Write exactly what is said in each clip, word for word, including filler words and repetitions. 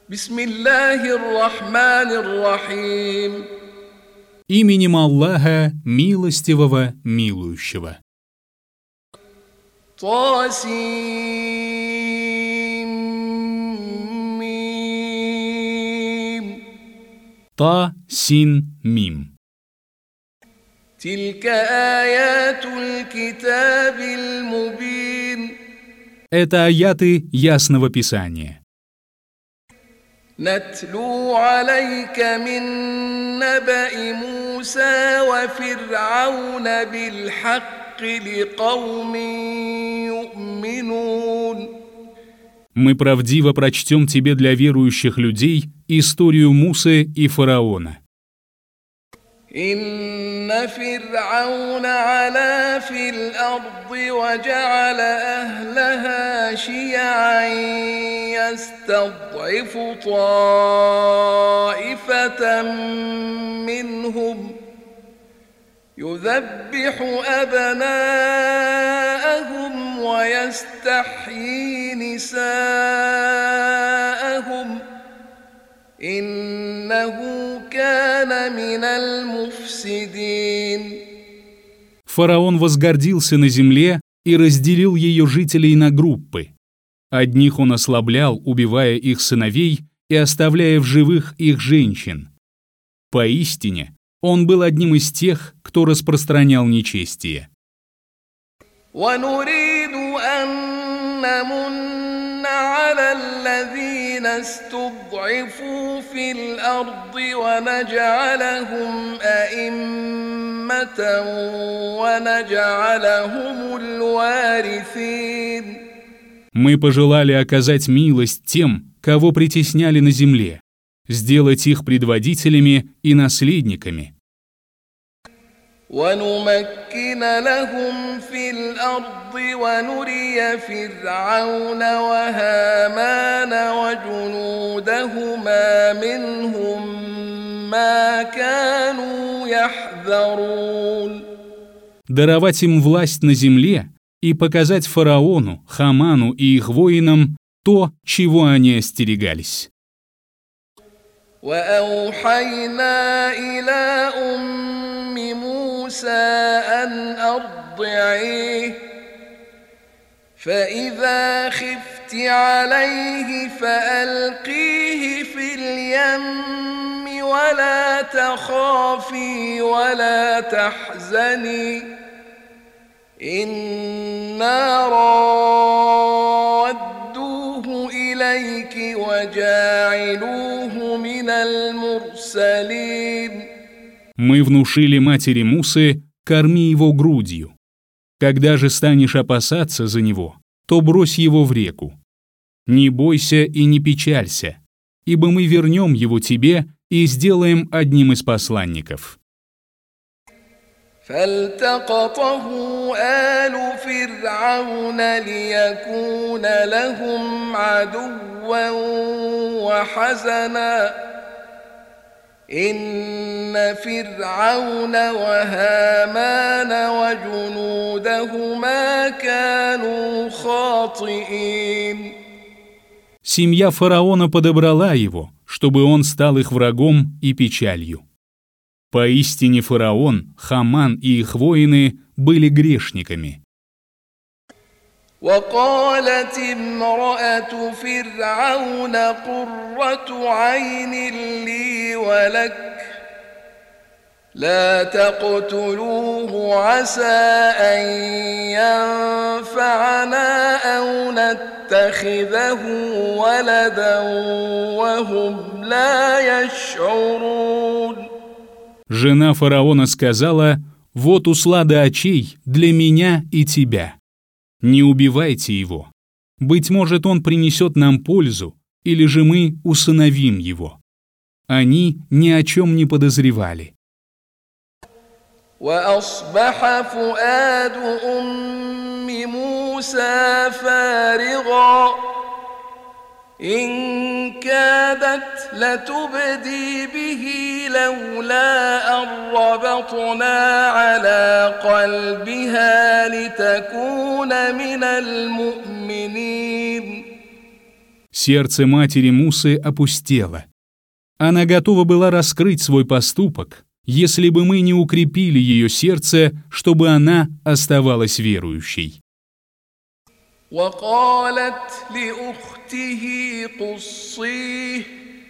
بسم الله الرحمن الرحيم. Именем Аллаха, милостивого, милующего. طاسيم Та, син, мим. تلك آيات الكتاب المبين. Это аяты ясного писания. نتلو عليك من نبأ موسى وفرعون بالحق لقوم يؤمنون. Мы правдиво прочтем тебе для верующих людей историю Мусы и фараона. إن فرعون علا في الأرض وجعل أهلها شيعا يستضعف طائفة منهم يذبح أبناءهم ويستحيي نساءهم إنه كان من المفسدين. Фараон возгордился на земле и разделил ее жителей на группы. Одних он ослаблял, убивая их сыновей и оставляя в живых их женщин. Поистине, он был одним из тех, кто распространял нечестие. ونريد أن نمن على الذين استضعفوا في الأرض ونجعلهم أئمة ونجعلهم الوارثين. Мы пожелали оказать милость тем, кого притесняли на земле, сделать их предводителями и наследниками. ونمكن لهم في الأرض ونري فرعون وهامان وجنودهما منهم ما كانوا يحذرون. Даровать им власть на земле и показать фараону, Хаману и их воинам то, чего они остерегались. وأوحينا إلى أم موسى أن أرضعيه فإذا خفت عليه فألقيه في اليم ولا تخافي ولا تحزني إنا رادوه إليك وجاعلوه من المرسلين. Мы внушили матери Мусы: корми его грудью. Когда же станешь опасаться за него, то брось его в реку. Не бойся и не печалься, ибо мы вернем его тебе и сделаем одним из посланников. فالتقطه آل فرعون ليكون لهم عدوا وحزنا إن فرعون وهامان وجنودهما كانوا خاطئين. Семья фараона подобрала его, чтобы он стал их врагом и печалью. Поистине фараон, Хаман и их воины были грешниками. وقالت امرأة فرعون قرة عين لي ولك لا تقتلوه عسى أن ينفعنا أو نتخذه ولدا وهم لا يشعرون. Жена фараона сказала: «Вот услада очей для меня и тебя. Не убивайте его. Быть может, он принесет нам пользу, или же мы усыновим его». Они ни о чем не подозревали. وأصبح فؤاد أم موسى فارغا إن كادت لتبدي به لولا أن ربطنا على قلبها لتكون من المؤمنين. Сердце матери Мусы опустело. Она готова была раскрыть свой поступок, если бы мы не укрепили ее сердце, чтобы она оставалась верующей. وقالت لأخته قصيه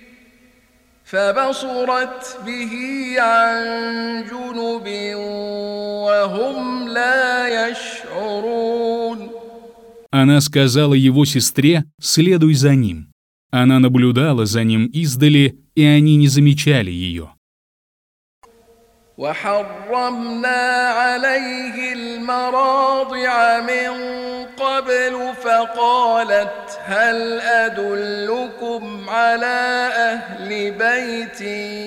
فبصرت به عن جنب وهم لا يشعرون. Она сказала его сестре: «Следуй за ним». Она наблюдала за ним издали, и они не замечали ее. وحرمنا عليه المراضع من قبل فقالت هل أدلكم على أهل بيت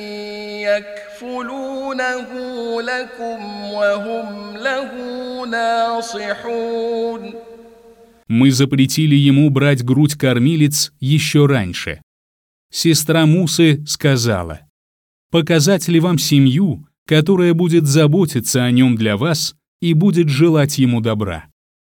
يكفلونه لكم وهم له ناصحون. Мы запретили ему брать грудь кормилиц еще раньше. Сестра Мусы сказала: «Показать ли вам семью, которая будет заботиться о нем для вас и будет желать ему добра?»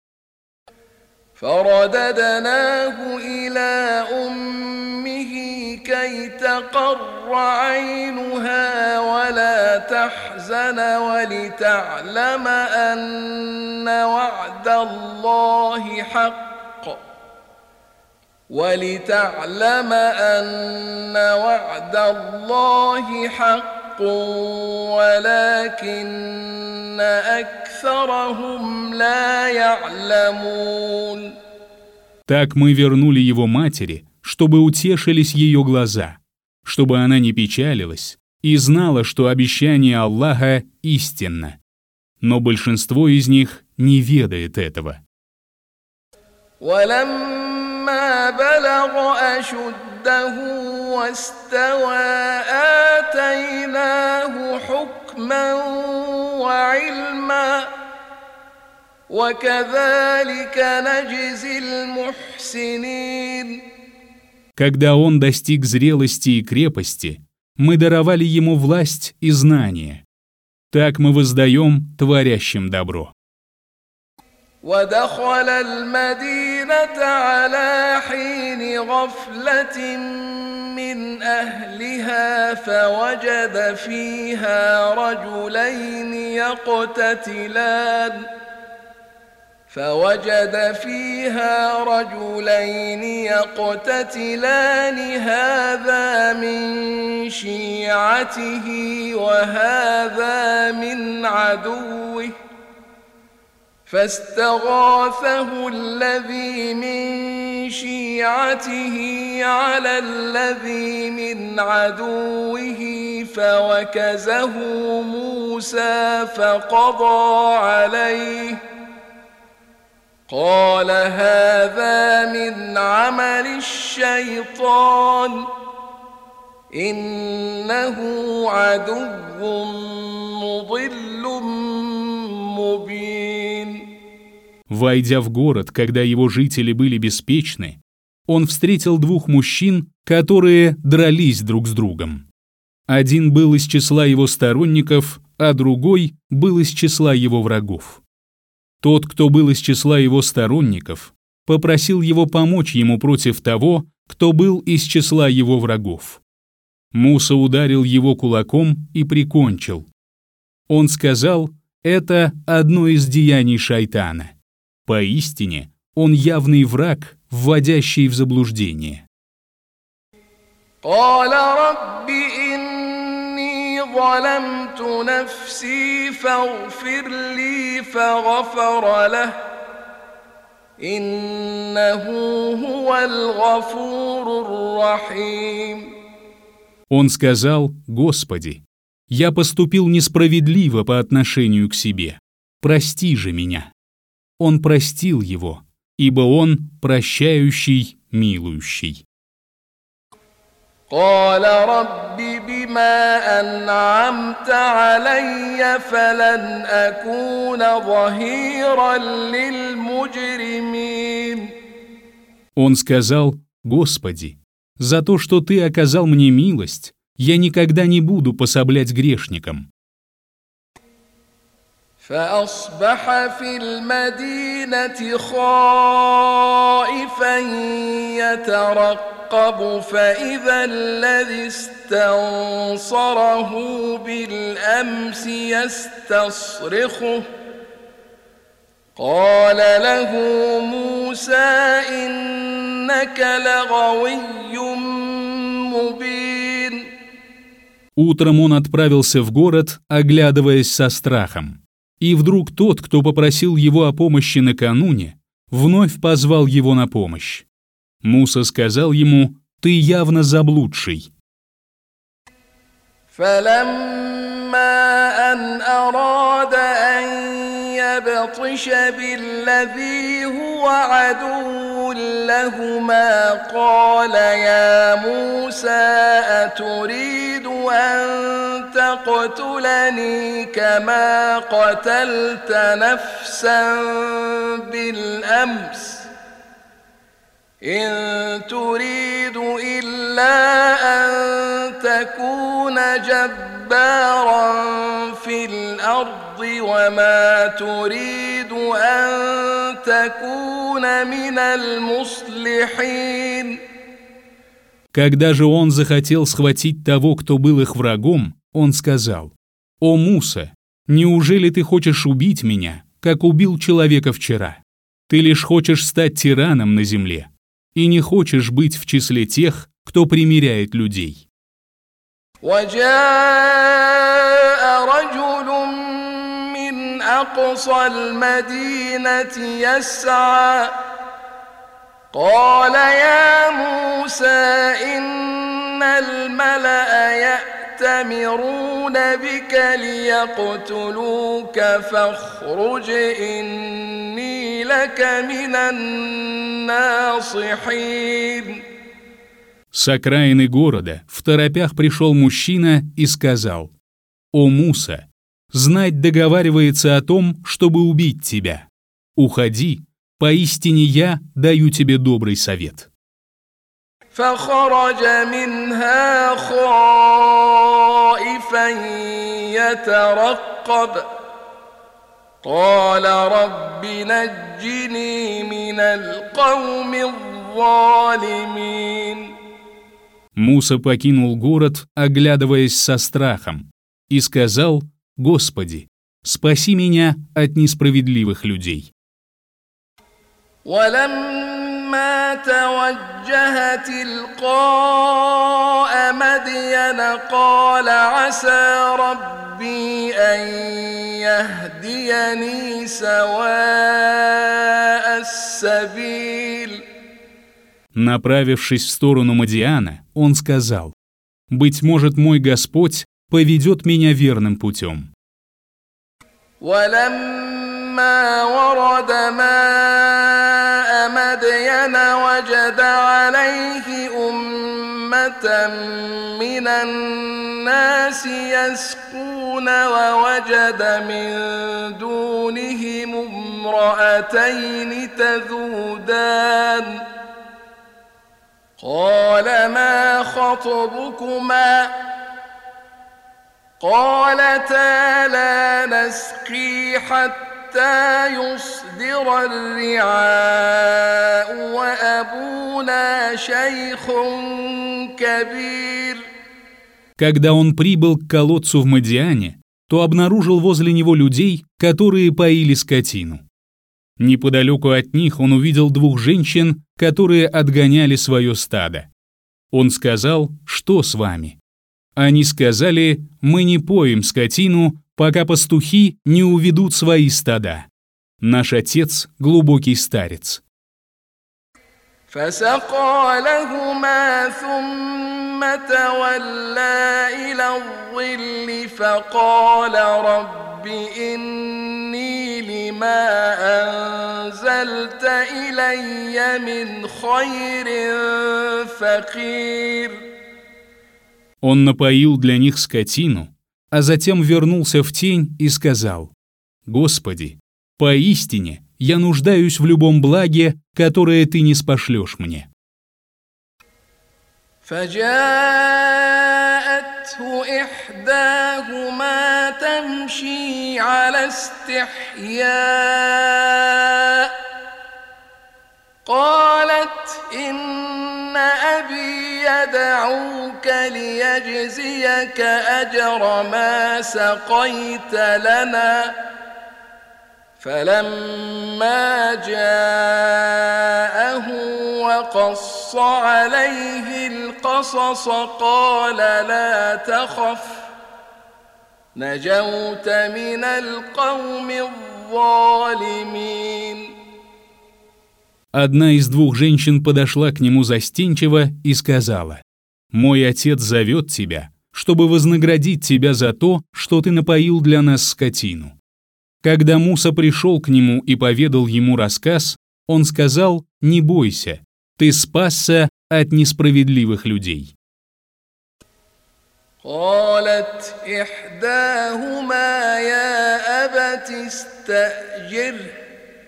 فرددناه إلى أمه كي تقر عينها ولا تحزن ولتعلم أن وعد الله حق ولتعلم أن وعد الله حق ولكن أكثرهم لا يعلمون. Так мы вернули его матери, чтобы утешились ее глаза, чтобы она не печалилась и знала, что обещание Аллаха истинно. Но большинство из них не ведает этого. ولما بلغ أشده واستوى آتيناه حكما وعلما وكذلك نجزي المحسنين. Когда он достиг зрелости и крепости, мы даровали ему власть и знания. Так мы воздаем творящим добро. ودخل المدينة على حين غفلة من أهلها فوجد فيها رجلين يقتتلان فوجد فيها رجلين يقتتلان هذا من شيعته وهذا من عدوه فاستغاثه الذي من شيعته على الذي من عدوه فوكزه موسى فقضى عليه قال هذا من عمل الشيطان إنه عدو مضل مبين. Войдя в город, когда его жители были беспечны, он встретил двух мужчин, которые дрались друг с другом. Один был из числа его сторонников, а другой был из числа его врагов. Тот, кто был из числа его сторонников, попросил его помочь ему против того, кто был из числа его врагов. Муса ударил его кулаком и прикончил. Он сказал: «Это одно из деяний шайтана. Поистине, он явный враг, вводящий в заблуждение». قال رب إني ظلمت نفسي فاغفر لي فغفر له إنه هو الغفور الرحيم. Он сказал: «Господи, я поступил несправедливо по отношению к себе. Прости же меня». Он простил его, ибо он прощающий, милующий. قال رب بما أنعمت علي فلن أكون ظهيرا للمجرمين. Он сказал: «Господи, за то, что Ты оказал мне милость, я никогда не буду пособлять грешникам». فأصبح في المدينة خائفا يترقب فإذا الذي استنصره بالأمس يستصرخه قال له موسى إنك لغوي مبين. Утром он отправился в город, оглядываясь со страхом. И вдруг тот, кто попросил его о помощи накануне, вновь позвал его на помощь. Муса сказал ему: «Ты явно заблудший». فلما أن أراد أن يبطش بالذي هو عدو لهما قال يا موسى أتريد أن تقتلني كما قتلت نفسا بالأمس إن تريد إلا أن تكون جبارا في الأرض وما تريد أن تكون من المصلحين. Когда же он захотел схватить того, кто был их врагом, он сказал: «О Муса, неужели ты хочешь убить меня, как убил человека вчера? Ты лишь хочешь стать тираном на земле и не хочешь быть в числе тех, кто примиряет людей». وجاء رجل من أقصى المدينة يسعى قال يا موسى إن الملأ يأتمرون بك ليقتلوك فاخرج إني لك من الناصحين. С окраины города второпях пришел мужчина и сказал: «О Муса, знать договаривается о том, чтобы убить тебя. Уходи, поистине я даю тебе добрый совет». فخرج منها خائفا يترقب قال رب نجني من القوم الظالمين. Муса покинул город, оглядываясь со страхом, и сказал: «Господи, спаси меня от несправедливых людей». ولما توجه تلقاء مدين قال عسى ربي أن يهديني سواء السبيل. Направившись в сторону Мадиана, он сказал: «Быть может, мой Господь поведет меня верным путем». ولما ورد ماء مدين وجد عليه أمة من الناس يسقون ووجد من دونهم امرأتين تذودان قال ما خطبكما قالتا لا نسقي حتى يصدر الرعاء وأبونا شيخ كبير. Когда он прибыл к колодцу в Мадиане, то обнаружил возле него людей, которые поили скотину. Неподалеку от них он увидел двух женщин, которые отгоняли свое стадо. Он сказал: «Что с вами?» Они сказали: «Мы не поим скотину, пока пастухи не уведут свои стада. Наш отец — глубокий старец». فسقى لهما ثم تولى إلى الظل فقال رب إني لما أنزلت إلي من خير فقير. Он напоил для них скотину, а затем вернулся в тень и сказал: «Господи, поистине я нуждаюсь в любом благе, которое ты не спошлешь мне». فجاءته إحداهما تمشي على استحياء قالت إن أبي يدعوك ليجزيك أجر ما سقيت لنا فلما جاءه وقص عليه القصص قال لا تخف نجوت من القوم الظالمين. Одна из двух женщин подошла к нему застенчиво и сказала: «Мой отец зовет тебя, чтобы вознаградить тебя за то, что ты напоил для нас скотину». Когда Муса пришел к нему и поведал ему рассказ, он сказал: «Не бойся, ты спасся от несправедливых людей». قالت إحداهما يا أبت استأجره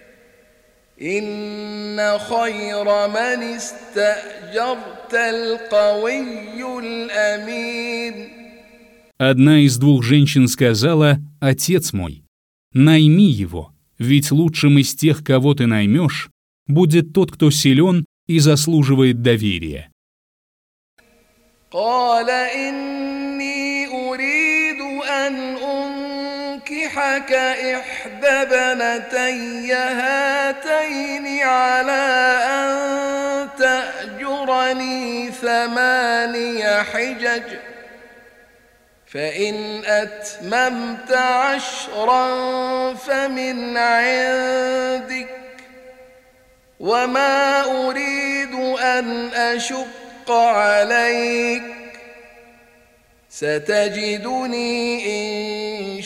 إن خير من استأجرت القوي الأمين. Одна из двух женщин сказала: «Отец мой, найми его, ведь лучшим из тех, кого ты наймешь, будет тот, кто силен и заслуживает доверия». قال إني أريد أن أنكحك إحدى بنتي هاتين على أن تأجرني ثماني حجج فإن أتممت عشرا فمن عندك وما أريد أن أشق عليك ستجدني إن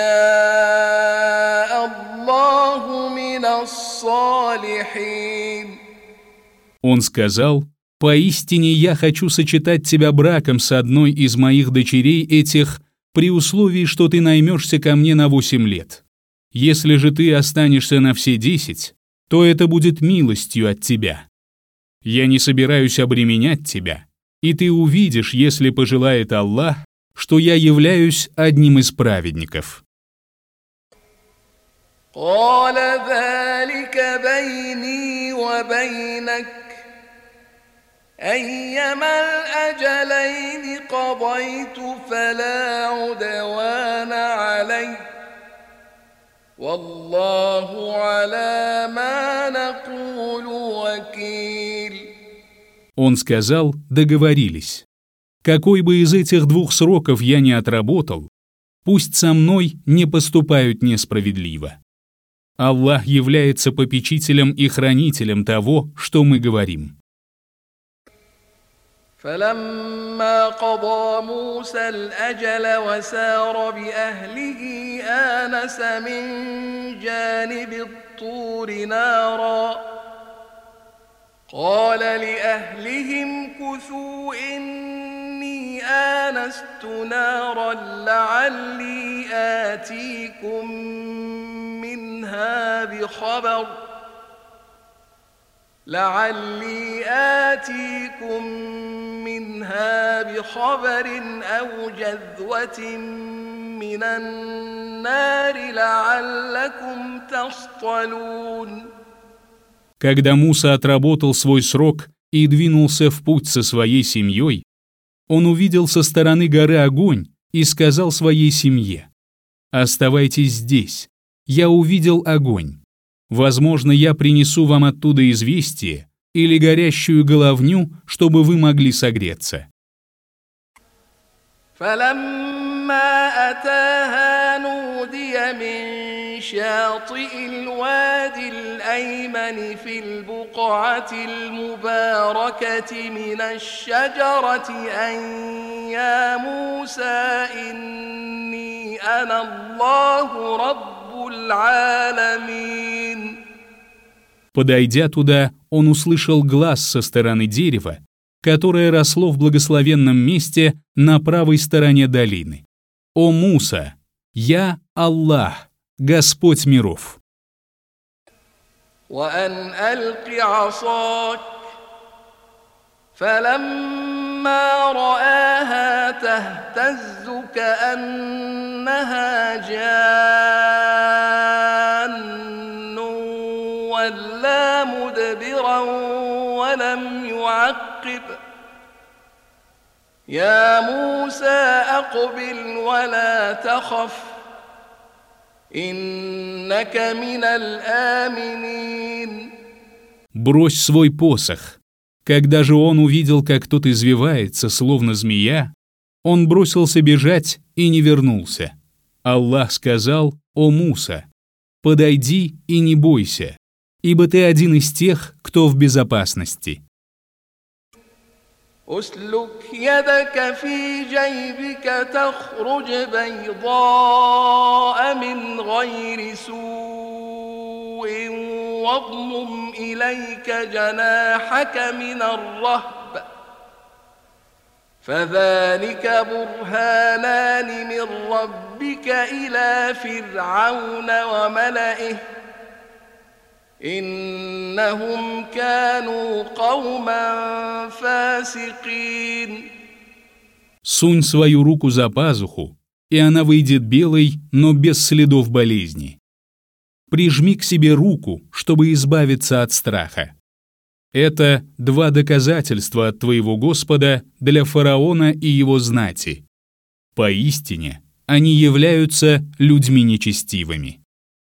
شاء الله من الصالحين. Он сказал: «Поистине я хочу сочетать тебя браком с одной из моих дочерей этих, при условии, что ты наймешься ко мне на восемь лет. Если же ты останешься на все десять, то это будет милостью от тебя. Я не собираюсь обременять тебя, и ты увидишь, если пожелает Аллах, что я являюсь одним из праведников». قال ذلك بيني وبينك أيما الأجلين قضيت فلا عدوان علي والله على ما نقول وكيل. Он сказал: «Договорились. Какой бы из этих двух сроков я ни отработал, пусть со мной не поступают несправедливо. Аллах является попечителем и хранителем того, что мы говорим». فلما قضى موسى الأجل وسار بأهله آنس من جانب الطور نارا قال لأهلهم كثوا إني آنست نارا لعلي آتيكم منها بخبر لعلي آتيكم منها بخبر أو جذوة من النار لعلكم تصطلون. Когда Муса отработал свой срок и двинулся в путь со своей семьей, он увидел со стороны горы огонь и сказал своей семье: «Оставайтесь здесь, я увидел огонь. Возможно, я принесу вам оттуда известие или горящую головню, чтобы вы могли согреться». فلما أتاها نودي من شاطئ الوادي الأيمن في البقعة المباركة من الشجرة أن يا موسى إني أنا الله رب العالمين. Подойдя туда, он услышал глас со стороны дерева, которое росло в благословенном месте на правой стороне долины. «О Муса, я Аллах, Господь миров». وأن ألق عصاك فلما رآها تهتز كأنها جان ولا مدبرا ولم يعقب يا موسى أقبل ولا تخف إنك من الآمنين. Брось свой посох. Когда же он увидел, как тот извивается, словно змея, он бросился бежать и не вернулся. Аллах сказал: «О Муса, подойди и не бойся, ибо ты один из тех, кто в безопасности». أسلك يدك في جيبك تخرج بيضاء من غير سوء واضمم إليك جناحك من الرهب فذلك برهانان من ربك إلى فرعون وملئه إنهم كانوا قوما فاسقين. Сунь свою руку за пазуху, и она выйдет белой, но без следов болезни. Прижми к себе руку, чтобы избавиться от страха. Это два доказательства от твоего Господа для фараона и его знати. Поистине, они являются людьми нечестивыми.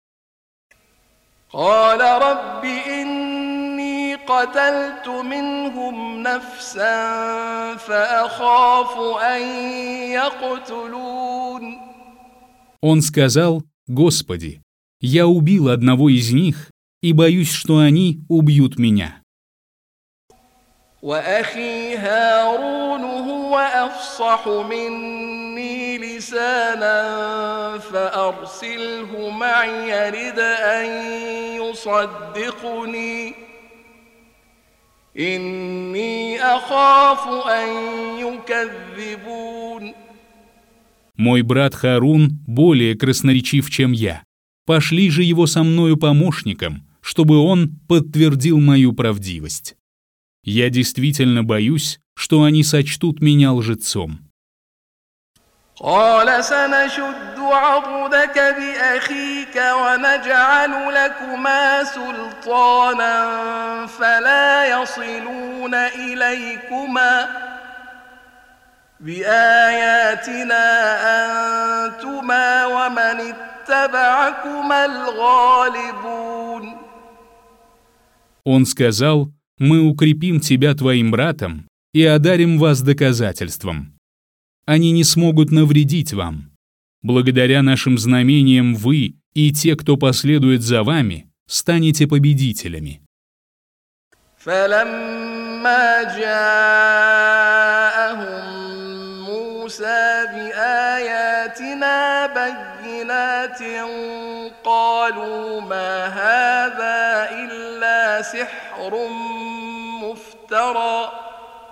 قال رب إني قتلت منهم نفسا فأخاف أن يقتلون. Он сказал: «Господи, я убил одного из них и боюсь, что они убьют меня». وأخي هارون هو أفصح مني لسانا فأرسله معي يرد أن يصدقني إني أخاف أن يكذبون. Мой брат Харун более красноречив, чем я. Пошли же его со мною помощником, чтобы он подтвердил мою правдивость. Я действительно боюсь, что они сочтут меня лжецом. قال سنشد عضدك بأخيك ونجعل لكما سلطانا فلا يصلون إليكما بآياتنا أنتما ومن اتبعكما الغالبون. Он сказал: «Мы укрепим тебя твоим братом и одарим вас доказательством. Они не смогут навредить вам. Благодаря нашим знамениям вы и те, кто последует за вами, станете победителями». فلما جاءهم موسى بآياتنا بينات قالوا ما هذا إلا سحر مفترى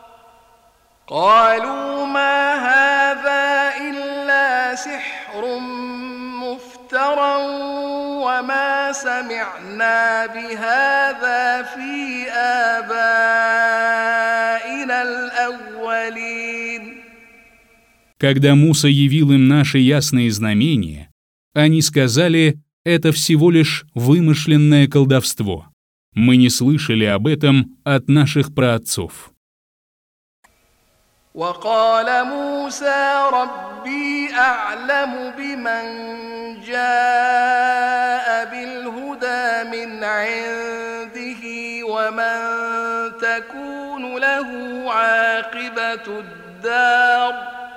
قالوا ما هذا إلا سحر مفترى وما سمعنا بهذا في آبائنا الأولين. Когда Муса явил им наши ясные знамения, они сказали: «Это всего лишь вымышленное колдовство. Мы не слышали об этом от наших праотцов». وقال موسى ربي أعلم بمن جاء بالهدى من عنده ومن تكون له عاقبة الدار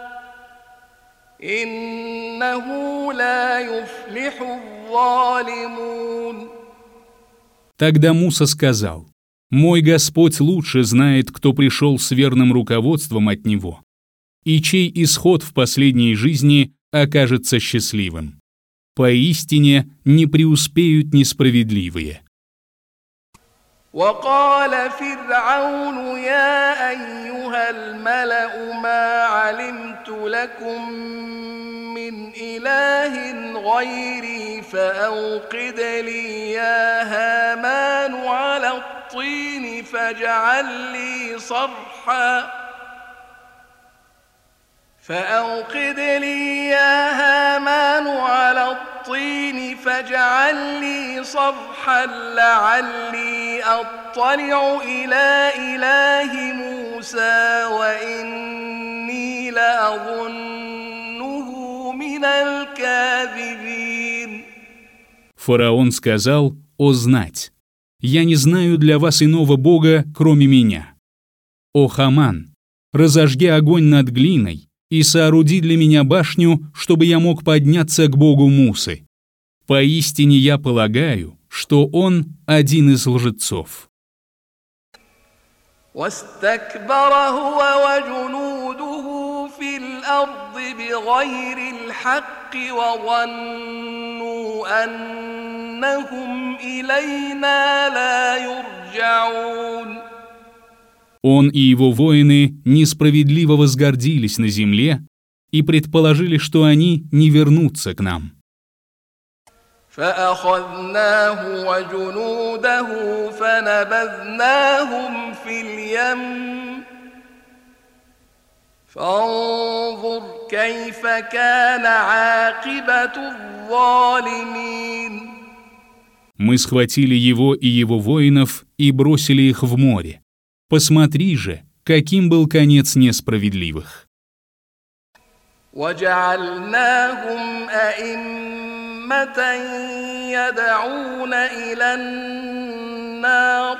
إنه لا يفلح الظالمون. Тогда Муса сказал: «Мой Господь лучше знает, кто пришел с верным руководством от Него, и чей исход в последней жизни окажется счастливым. Поистине не преуспеют несправедливые». وقال فرعون يا أيها الملأ ما علمت لكم من إله غيري فأوقد لي يا هامان على الطين فاجعل لي صرحا فأوقد لي يا هامان على الطين فاجعل لي صرحا لعلي أطلع إلى إله موسى وإني لأظنه من الكاذبين. Фараон сказал: «О знать! Я не знаю для вас иного бога, кроме меня. О Хаман, разожги огонь над глиной и сооруди для меня башню, чтобы я мог подняться к богу Мусы. Поистине я полагаю, что он один из лжецов». واستكبر هو وجنوده في الأرض بغير الحق وظنوا أنهم إلينا لا يرجعون. Он и его воины несправедливо возгордились на земле и предположили, что они не вернутся к нам. فأخذناه وجنوده فنبذناهم في اليم فانظر كيف كان عاقبة الظالمين. Мы схватили его и его воинов и бросили их в море. Посмотри же, каким был конец несправедливых. وجعلناهم أئمة يدعون إلى النار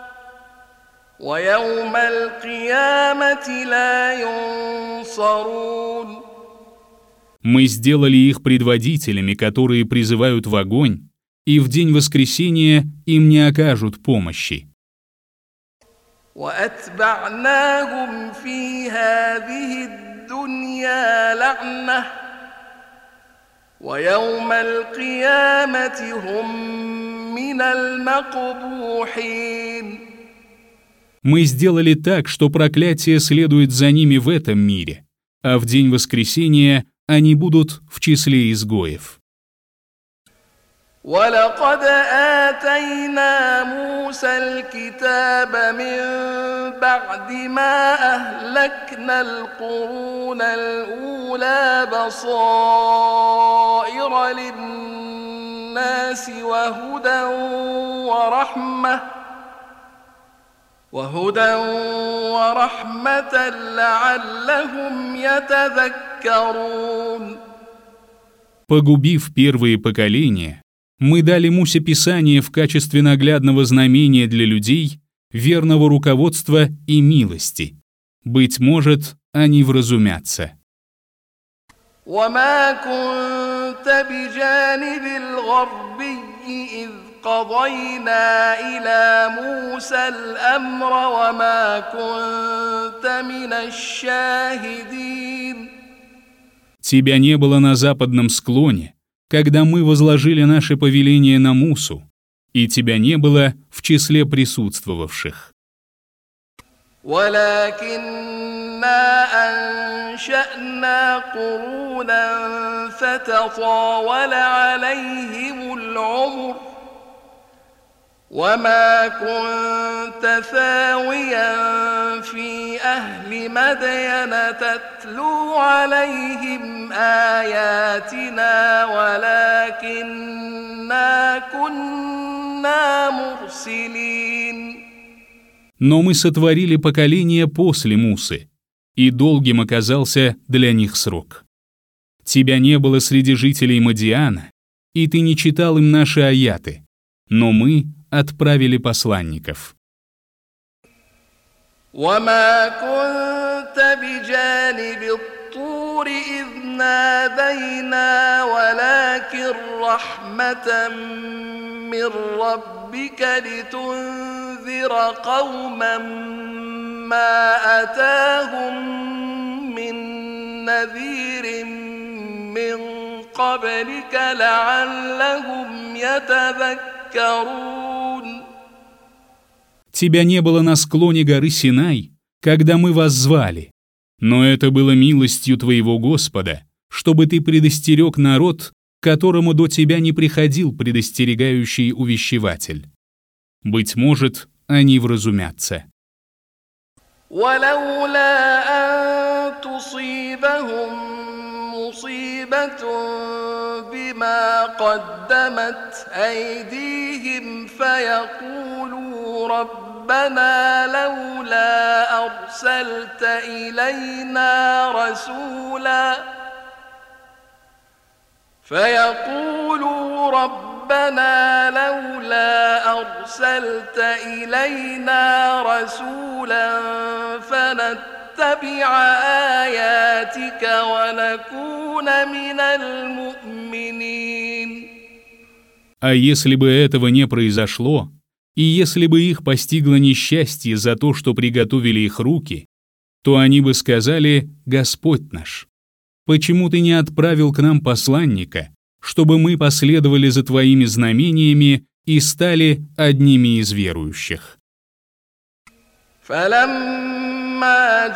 ويوم القيامة لا ينصرون. Мы сделали их предводителями, которые призывают в огонь, и в день воскресения им не окажут помощи. وأتبعناهم في هذه الدنيا لعنة ويوم القيامة هم من المقبوحين. Мы сделали так, что проклятие следует за ними в этом мире, а в день воскресения они будут в числе изгоев. ولقد آتينا موسى الكتاب من بعد ما أهلكنا القرون الأولى بصائر للناس وهدى ورحمة وهدى ورحمة لعلهم يتذكرون. Погубив первые поколения, мы дали Мусе Писание в качестве наглядного знамения для людей, верного руководства и милости. Быть может, они вразумятся. وما كنت بجانب الغربي إذ قضينا إلى موسى الأمر وما كنت من الشاهدين. Тебя не было на западном склоне, когда мы возложили наше повеление на Мусу, и тебя не было в числе присутствовавших. ولكننا أنشأنا قرونا فتطاول عليهم العمر وما كنت ثاويا في أهل مدين تتلو عليهم آياتنا ولكننا كنا مرسلين. Но мы сотворили поколение после Мусы, и долгим оказался для них срок. Тебя не было среди жителей Мадиана, и ты не читал им наши аяты, но мы отправили посланников. وما كنت بجانب الطور إذ نادينا ولكن رحمة من ربك لتنذر قوما ما أتاهم من نذير من قبلك لعلهم يتذكرون. Тебя не было на склоне горы Синай, когда мы вас звали, но это было милостью твоего Господа, чтобы ты предостерег народ, которому до тебя не приходил предостерегающий увещеватель. Быть может, они вразумятся. ولولا أن تصيبهم مصيبة بما قدمت أيديهم فيقولوا ربنا لولا أرسلت إلينا رسولا فيقولوا ربنا لولا أرسلت إلينا رسولا فنتبع آياتك ونكون من المؤمنين. А если бы этого не произошло, и если бы их постигло несчастье за то, что приготовили их руки, то они бы сказали: «Господь наш, почему ты не отправил к нам посланника, чтобы мы последовали за твоими знамениями и стали одними из верующих?» فلما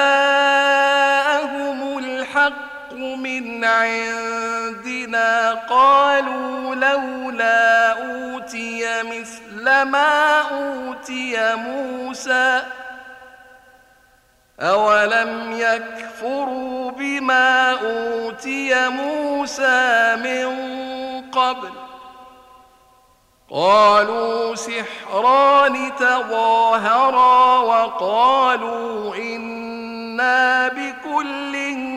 جاءهم الحق من عندنا قالوا لولا أوتي مثل ما أوتي موسى أولم يكفروا بما أوتي موسى من قبل قالوا سحران تظاهرا وقالوا إنا بكل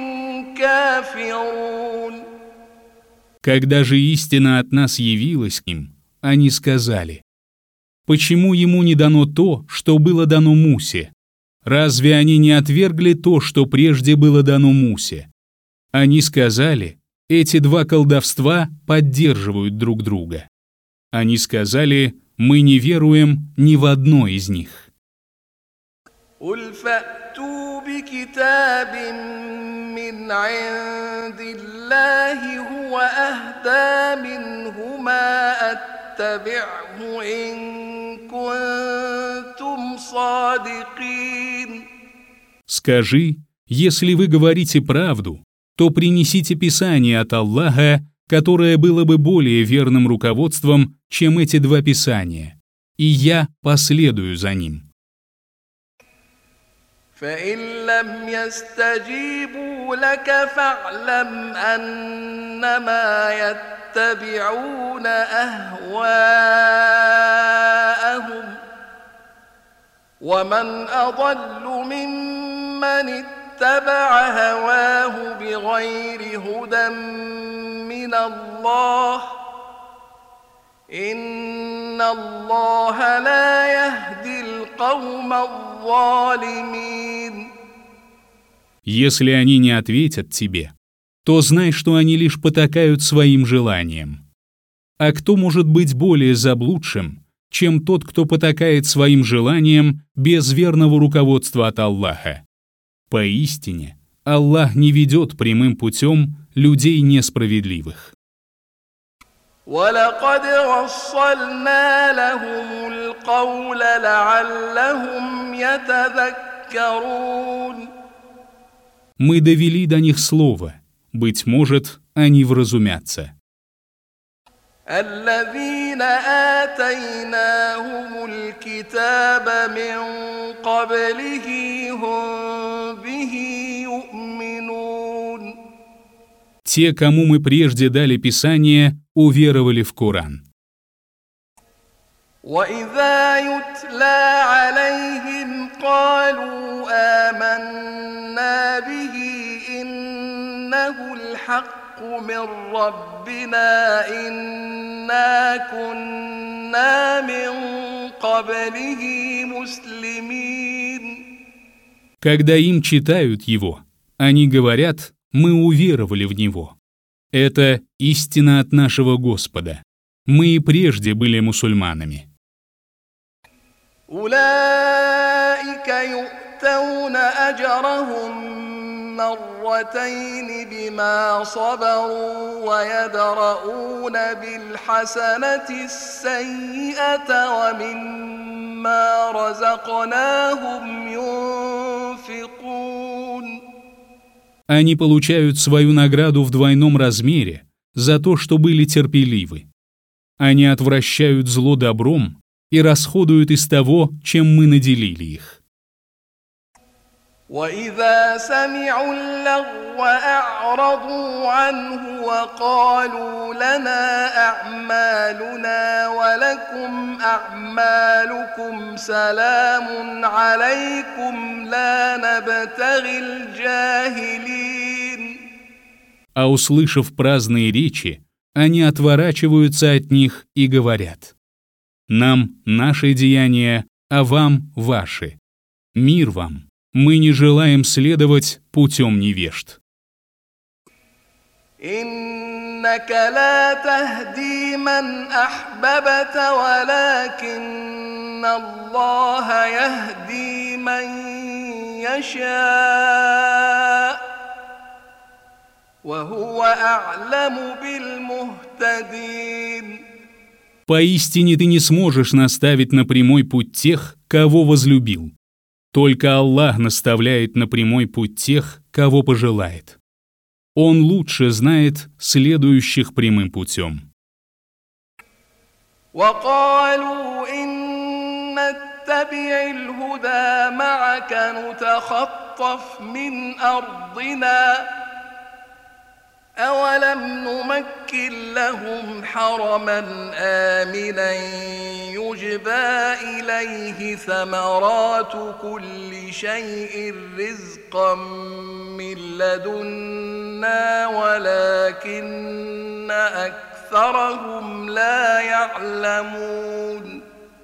كافرون. Когда же истина от нас явилась к ним, они сказали: «Почему ему не дано то, что было дано Мусе? Разве они не отвергли то, что прежде было дано Мусе?» Они сказали: «Эти два колдовства поддерживают друг друга». Они сказали: «Мы не веруем ни в одно из них». قل فأتوا بكتاب من عند الله هو أهدى منهما أتبعه إن كنتم صادقين. Скажи, если вы говорите правду, то принесите Писание от Аллаха, которое было бы более верным руководством, чем эти два Писания, и я последую за ним. فإن لم يستجيبوا لك فاعلم أنما يتبعون أهواءهم ومن أضل ممن اتبع هواه بغير هدى من الله إن الله لا يهدي القوم الظالمين. Если они не ответят тебе, то знай, что они лишь потакают своим желаниям. А кто может быть более заблудшим, чем тот, кто потакает своим желаниям без верного руководства от Аллаха? Поистине, Аллах не ведет прямым путем людей несправедливых. وَلَقَدْ وَصَّلْنَا لَهُمُ الْقَوْلَ لَعَلَّهُمْ يَتَذَكَّرُونَ. Мы довели до них слово, быть может, они вразумятся. الَّذِينَ آتَيْنَاهُمُ الْكِتَابَ مِنْ قَبْلِهِ هُمْ بِهِ يُؤْمِنُونَ. Те, кому мы прежде дали Писание, уверовали в Коран. وَإِذَا يُتْلَى عَلَيْهِمْ قَالُوا آمَنَّا بِهِ إِنَّهُ الْحَقُّ مِنْ رَبِّنَا إِنَّا كُنَّا مِنْ قَبْلِهِ مُسْلِمِينَ. Когда им читают его, они говорят: «Мы уверовали в него». Это истина от нашего Господа. Мы и прежде были мусульманами. أولئك يؤتون أجرهم مرتين بما صبروا ويدرؤون بالحسنة السيئة ومما رزقناهم ينفقون. Они получают свою награду в двойном размере за то, что были терпеливы. Они отвращают зло добром и расходуют из того, чем мы наделили их. وإذا سمعوا اللغو أعرضوا عنه وقالوا لنا أعمالنا ولكم أعمالكم سلام عليكم لا نبتغي الجاهلين. А услышав праздные речи, они отворачиваются от них и говорят: «Нам наши деяния, а вам ваши. Мир вам, мы не желаем следовать путем невежд». إنك لا تهدي من أحببت ولكن الله يهدي من يشاء وهو أعلم بالمهتدين. Поистине ты не сможешь наставить на прямой путь тех, кого возлюбил. Только Аллах наставляет на прямой путь тех, кого пожелает. Он лучше знает следующих прямым путем. وقالوا إن نتبع الهدى معك نتخطف من أرضنا أولم نمكن لهم حرما آمنا يجبى إليه ثمرات كل شيء رزقا من لدنا ولكن أكثرهم لا يعلمون.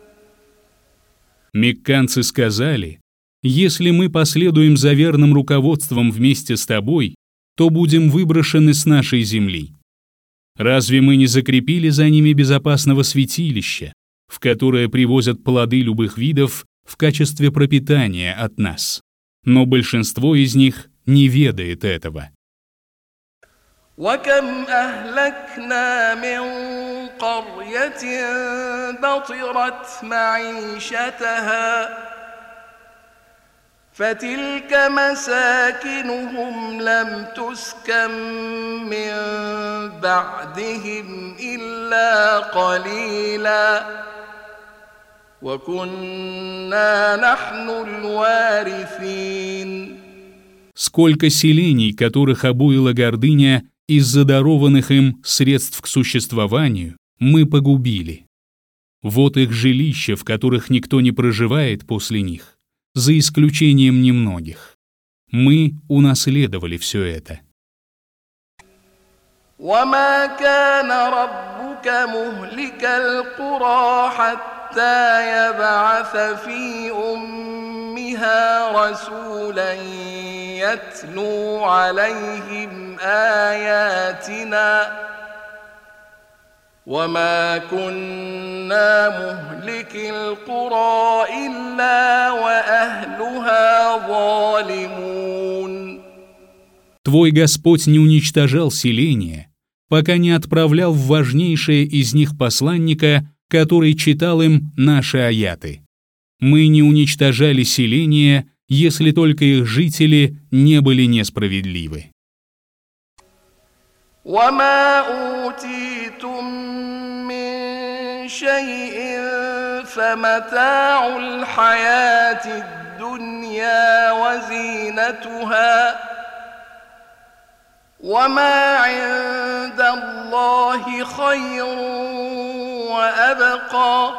Мекканцы сказали: «Если мы последуем за верным руководством вместе с тобой, то будем выброшены с нашей земли. Разве мы не закрепили за ними безопасного святилища, в которое привозят плоды любых видов в качестве пропитания от нас? Но большинство из них не ведает этого». وكم أهلكنا من قرية بطرت معيشتها فتلك مساكنهم لم تسكن من بعدهم إلا قليلا وكنا نحن الوارثين. Сколько селений, которых обуяла гордыня из-за дарованных им средств к существованию, мы погубили. Вот их жилища, в которых никто не проживает после них, за исключением немногих. Мы унаследовали все это. وما كان ربك مهلك القرى حتى يبعث في أمها رسولا يتلو عليهم آياتنا وما كنا مهلك القرى إلا وأهلها ظالمون. Твой Господь не уничтожал селения, пока не отправлял в важнейшее из них посланника, который читал им наши аяты. Мы не уничтожали селения, если только их жители не были несправедливы. وما أوتيتم من شيء فمتاع الحياة الدنيا وزينتها وما عند الله خير وأبقى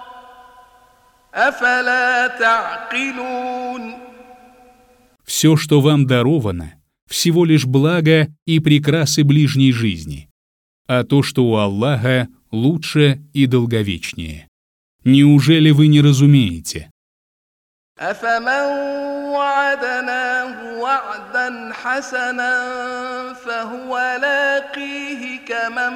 أفلا تعقلون. Все, что вам даровано, всего лишь благо и прекрасы ближней жизни, а то, что у Аллаха, лучше и долговечнее. Неужели вы не разумеете? أفمن وعدناه وعدا حسنا فهو لاقيه كمن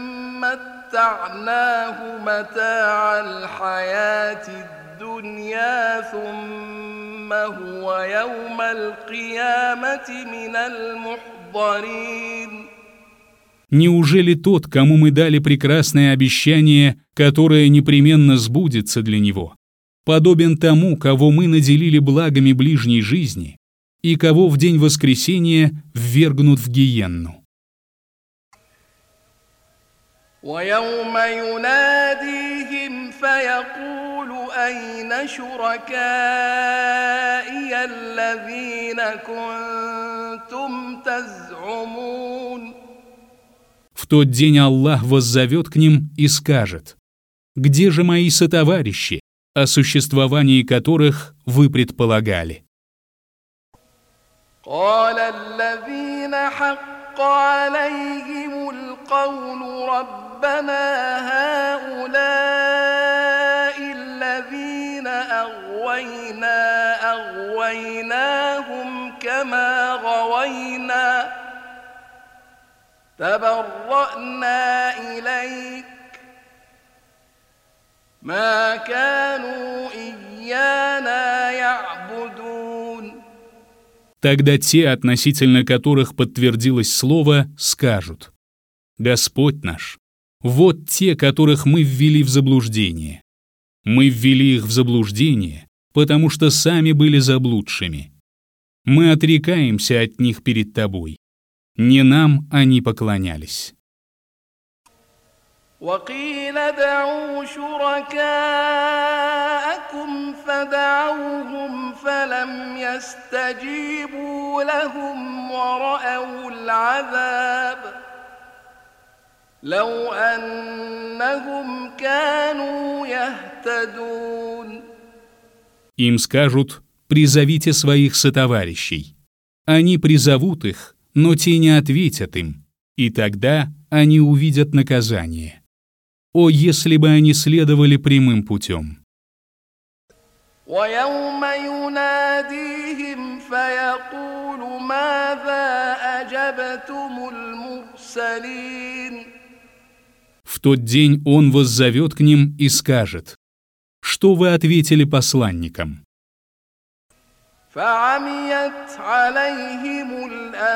متعناه متاع الحياة الدنيا ثم هو يوم القيامة من المحضرين. Неужели тот, кому мы дали прекрасное обещание, которое непременно сбудется для него, подобен тому, кого мы наделили благами ближней жизни и кого в день воскресения ввергнут в гиенну? ويوم يناديهم فيقول أين شركائي الذين كنتم تزعمون. В тот день Аллах воззовет к ним и скажет: «Где же мои сотоварищи, о существовании которых вы предполагали?» قال الذين حق عليهم القول ربنا هؤلاء الذين أغوينا أغويناهم كما غوينا تبرأنا إليك ما كانوا إيانا يعبدون. Тогда те, относительно которых подтвердилось слово, скажут: «Господь наш, вот те, которых мы ввели в заблуждение. Мы ввели их в заблуждение, потому что сами были заблудшими. Мы отрекаемся от них перед Тобой. Не нам они поклонялись». وقيل ادعوا شركاءكم فدعوهم فلم يستجيبوا لهم ورأوا العذاب لو أنهم كانوا يهتدون. Им скажут: «Призовите своих сотоварищей». Они призовут их, но те не ответят им, и тогда они увидят наказание. О, если бы они следовали прямым путем! ويوم يناديهم فيقول ماذا أجبتم المرسلين. В тот день Он воззовет к ним и скажет: «Что вы ответили посланникам?» فعميت عليهم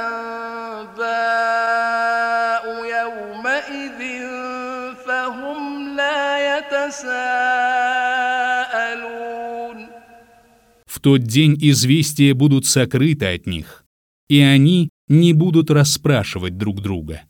الأنباء يومئذ فهم لا يتساءلون. В тот день известия будут сокрыты от них, и они не будут расспрашивать друг друга.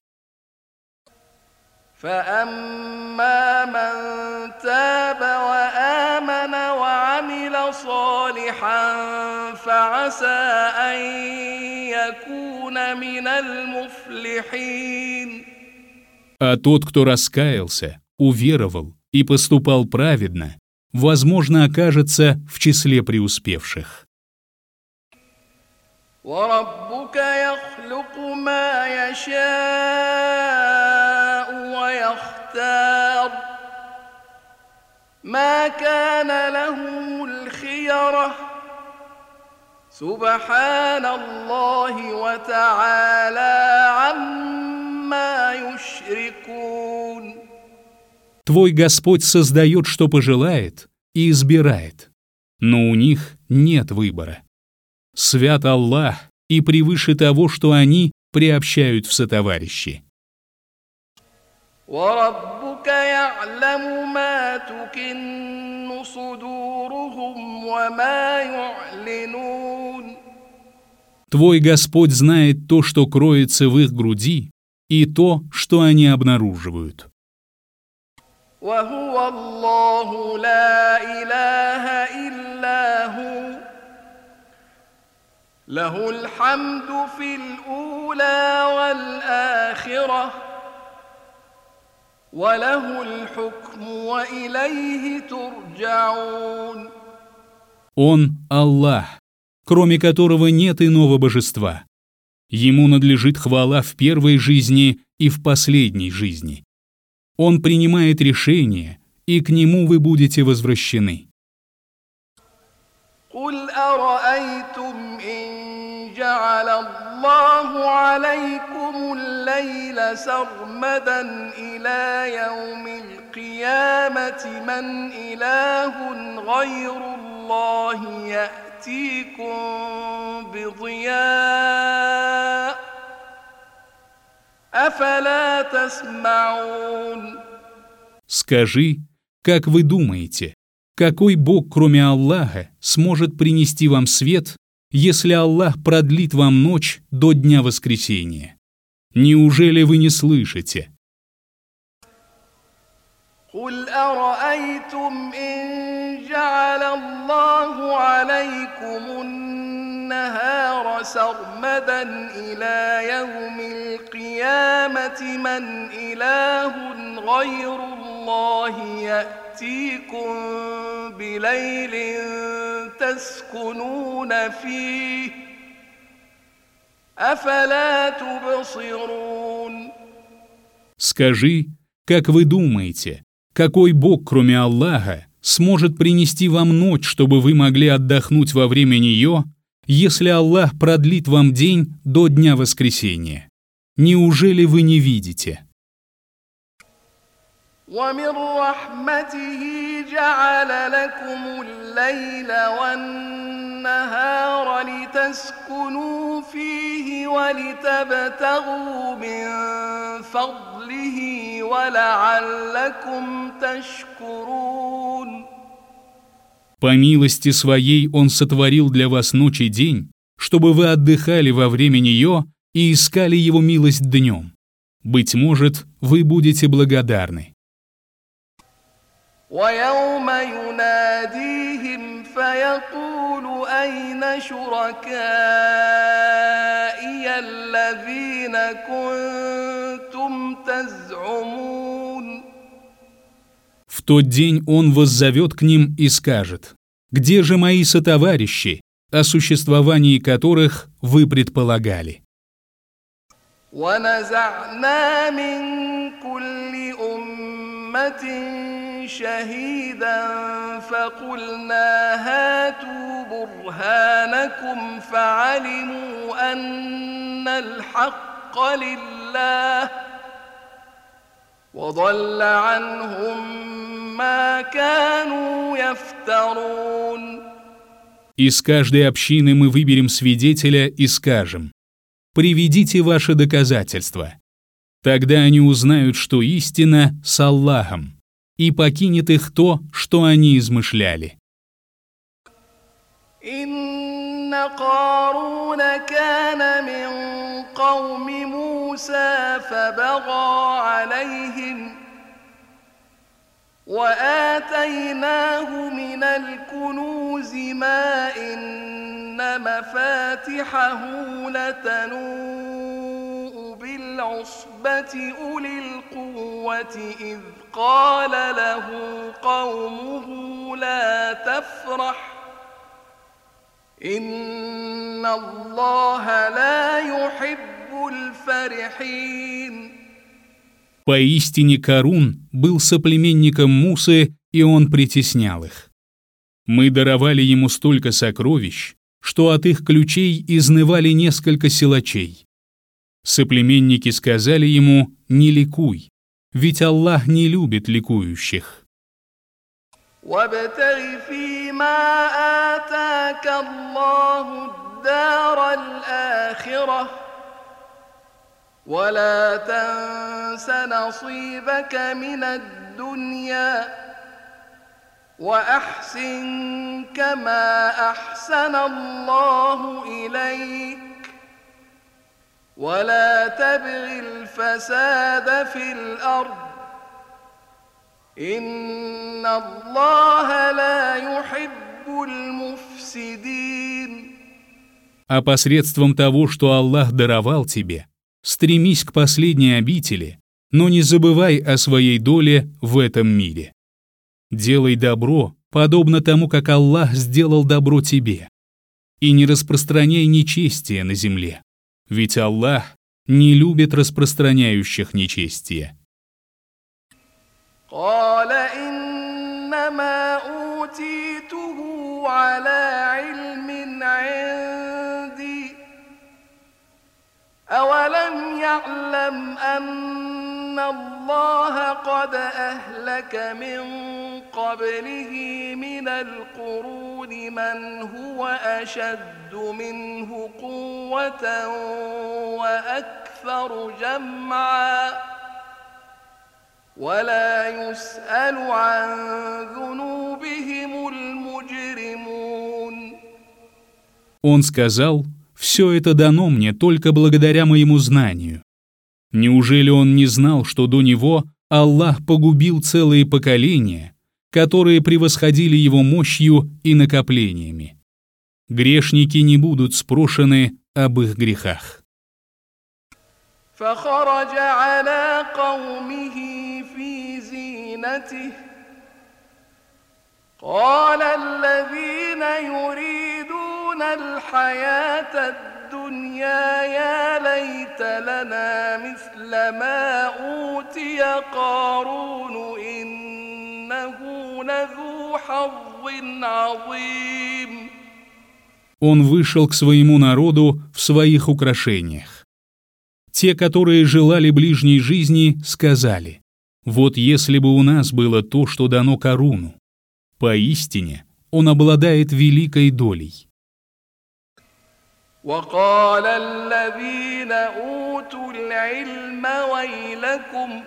فأما من تاب وآمن وعمل صالحا فعسى أن يكون من المفلحين. А тот, кто раскаялся, уверовал и поступал праведно, возможно, окажется в числе преуспевших. وربك يخلق ما يشاء ويختار ما كان لهم الخيرة سبحان الله وتعالى عما يشركون. Твой Господь создает, что пожелает, и избирает, но у них нет выбора. Свят Аллах и превыше того, что они приобщают в сотоварищи. وَرَبُّكَ يَعْلَمُ مَا تُكِنُّ صُدُورُهُمْ وَمَا يُعْلِنُونَ. Твой Господь знает то, что кроется в их груди, и то, что они обнаруживают. وَهُوَ اللَّهُ لَا إِلَهَ إِلَّا هُوَ له الحمد في الأولى والآخرة وله الحكم وإليه ترجعون. Он – Аллах, кроме которого нет иного божества. Ему надлежит хвала в первой жизни и в последней жизни. Он принимает решения, и к Нему вы будете возвращены. قل أرأيتم إن جعل الله عليكم الليل سرمدا إلى يوم القيامة من إله غير الله يأتيكم بضياء أفلا تسمعون. Скажи, как вы думаете, какой Бог, кроме Аллаха, сможет принести вам свет, если Аллах продлит вам ночь до дня воскресения? Неужели вы не слышите? قل أرأيتم إن جعل الله عليكم النهار سرمدا إلى يوم القيامة من إله غير الله يأتيكم بليل تسكنون فيه أفلا تبصرون. Скажи, как вы думаете, какой Бог, кроме Аллаха, сможет принести вам ночь, чтобы вы могли отдохнуть во время нее, если Аллах продлит вам день до дня воскресения? Неужели вы не видите? ومن رحمته جعل لكم الليل والنهار لتسكنوا فيه ولتبتغوا من فضله ولعلكم تشكرون. По милости Своей Он сотворил для вас ночь и день, чтобы вы отдыхали во время нее и искали Его милость днем. Быть может, вы будете благодарны. ويوم يناديهم فيقول أين شركائي الذين كنتم تزعمون. В тот день Он воззовет к ним и скажет: «Где же мои сотоварищи, о существовании которых вы предполагали?» ونزعنا من كل أمة شهيدا فقلنا هاتوا برهانكم فعلموا أن الحق لله وضل عنهم ما كانوا يفترون. Из каждой общины мы выберем свидетеля и скажем: «Приведите ваши доказательства». Тогда они узнают, что истина с Аллахом, и покинет их то, что они измышляли. إن قارون كان من قوم موسى فبغى عليهم وآتيناه من الكنوز ما إن مفاتحه لتنوء بالعصبة أولي القوة إذ قال له قومه لا تفرح إن الله لا يحب الفرحين. Поистине Карун был соплеменником Мусы, и он притеснял их. Мы даровали ему столько сокровищ, что от их ключей изнывали несколько силачей. Соплеменники сказали ему: «Не ликуй, ведь Аллах не любит ликующих». وابتغ فيما آتاك الله الدار الآخرة ولا تنس نصيبك من الدنيا وأحسن كما أحسن الله إليك ولا تبغ الفساد في الأرض إن الله لا يحب المفسدين. А посредством того, что Аллах даровал тебе, стремись к последней обители, но не забывай о своей доле в этом мире. Делай добро, подобно тому, как Аллах сделал добро тебе, и не распространяй нечестие на земле, ведь Аллах не любит распространяющих нечестие. قال إنما أوتيته على علم عندي أولم يعلم أن الله قد أهلك من قبله من القرون من هو أشد منه قوة وأكثر جمعا ولا يسأل عن ذنوبهم المجرمون. Он сказал: «Все это дано мне только благодаря моему знанию». Неужели он не знал, что до него Аллах погубил целые поколения, которые превосходили его мощью и накоплениями. Грешники не будут спрошены об их грехах. فخرج على قومه في زينته قال الذين يريدون الحياة الدنيا يا ليت لنا مثل ما أوتي قارون إنه لذو حظ عظيم. Он вышел к своему народу в своих украшениях. Те, которые желали ближней жизни, сказали: «Вот если бы у нас было то, что дано Каруну, поистине он обладает великой долей». وقال الذين أوتوا العلم ويلكم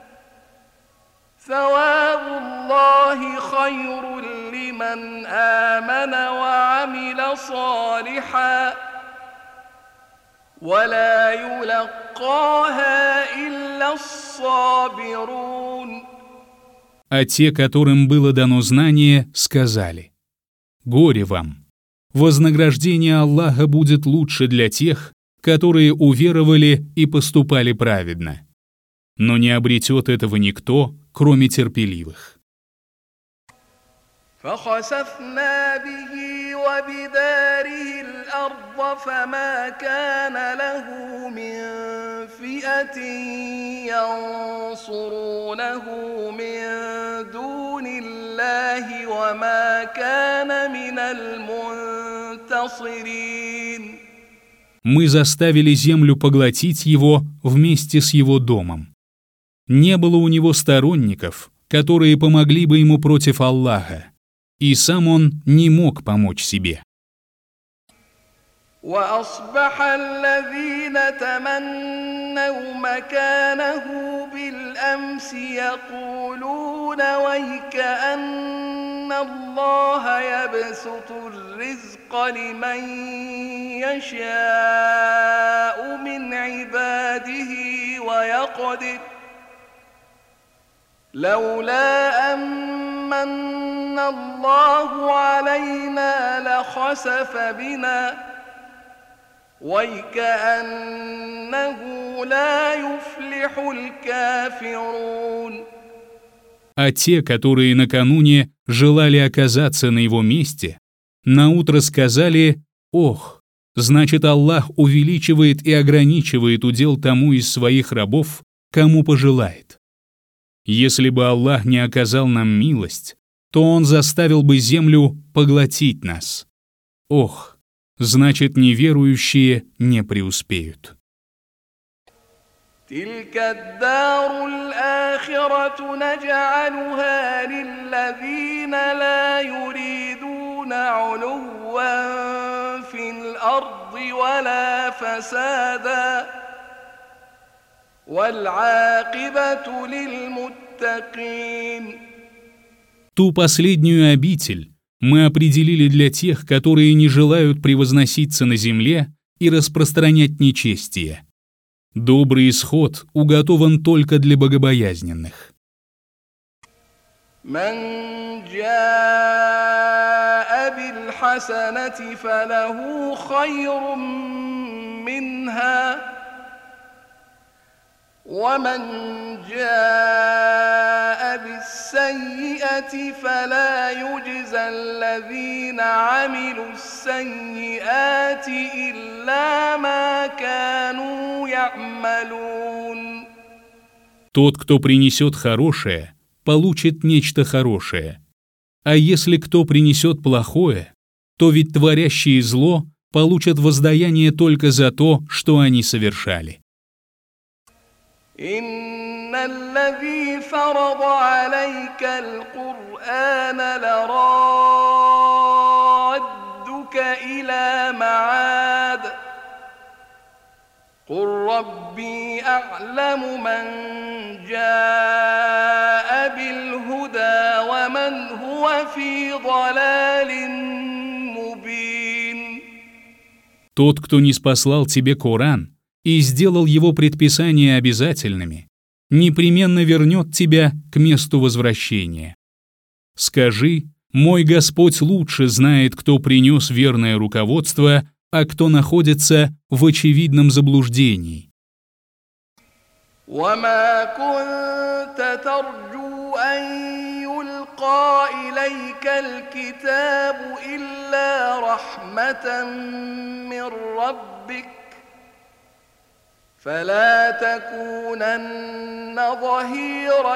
ثواب الله خير لمن آمن وعمل صالحا ولا يلقاها إلا الصابرون. А те, которым было дано знание, сказали: «Горе вам! Вознаграждение Аллаха будет лучше для тех, которые уверовали и поступали праведно. Но не обретет этого никто, кроме терпеливых». فخسفنا به وبداره الأرض فما كان له من فئة ينصرونه من دون الله وما كان من المنتصرين. Мы заставили землю поглотить его вместе с его домом. Не было у него сторонников, которые помогли бы ему против Аллаха, и сам он не мог помочь себе. وأصبح الذين تمنوا مكانه بالأمس يقولون ويكأن الله يبسط الرزق لمن يشاء من عباده ويقدر لولا أمن الله علينا لخسف بنا وَيْكَأَنَّهُ لَا يُفْلِحُ الْكَافِرُونَ. А те, которые накануне желали оказаться на его месте, наутро сказали: «Ох, значит, Аллах увеличивает и ограничивает удел тому из своих рабов, кому пожелает. Если бы Аллах не оказал нам милость, то Он заставил бы землю поглотить нас. Ох, значит, неверующие не преуспеют». تلك الدار الآخرة نجعلها للذين لا يريدون علوا في الأرض ولا فسادا والعاقبة للمتقين. Ту последнюю обитель мы определили для тех, которые не желают превозноситься на земле и распространять нечестие. Добрый исход уготован только для богобоязненных. من جاء بالحسنة فله خير منها ومن جاء بالسيئة فلا يجزى الذين عملوا السيئات إلا ما كانوا يعملون. Тот, кто принесет хорошее, получит нечто хорошее. А если кто принесет плохое, то ведь творящие зло получат воздаяние только за то, что они совершали. إن الذي فرض عليك القرآن لرادك إلى معاد قل ربي أعلم من جاء بالهدى ومن هو في ضلال مبين. Тот, кто ниспослал тебе Коран и сделал его предписания обязательными, непременно вернет тебя к месту возвращения. Скажи: мой Господь лучше знает, кто принес верное руководство, а кто находится в очевидном заблуждении. وما كنت ترجو أن يلقى إليك الكتاب إلا رحمة من ربك فلا تكونن ظهيرا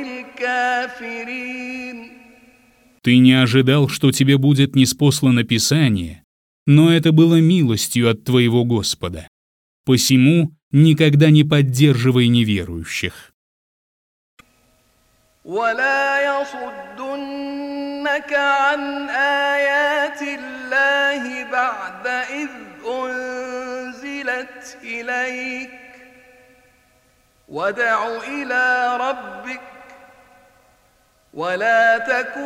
للكافرين. Ты не ожидал, что тебе будет ниспослано Писание, но это было милостью от твоего Господа. Посему никогда не поддерживай неверующих. ولا يصدنك عن آيات الله بعد إذ أنزلت إليك وادع إلى ربك ولا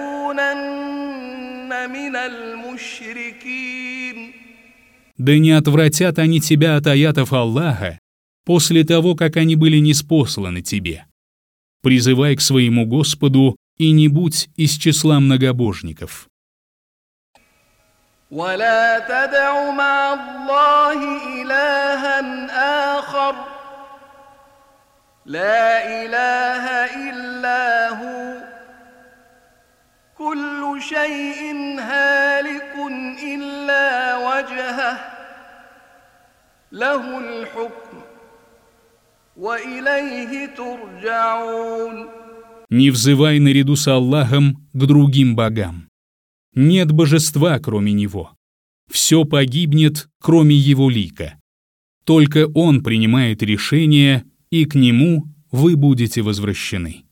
تكونن من المشركين. Да не отвратят они тебя от аятов Аллаха после того, как они были ниспосланы тебе. Призывай к своему Господу и не будь из числа многобожников. ولا تدع مع الله إلها آخر لا إله إلا هو كل شيء هالك إلا وجهه له الحكم وإليه ترجعون. Не взывай наряду с Аллахом к другим богам. Нет божества, кроме Него. Все погибнет, кроме Его лика. Только Он принимает решения, и к Нему вы будете возвращены.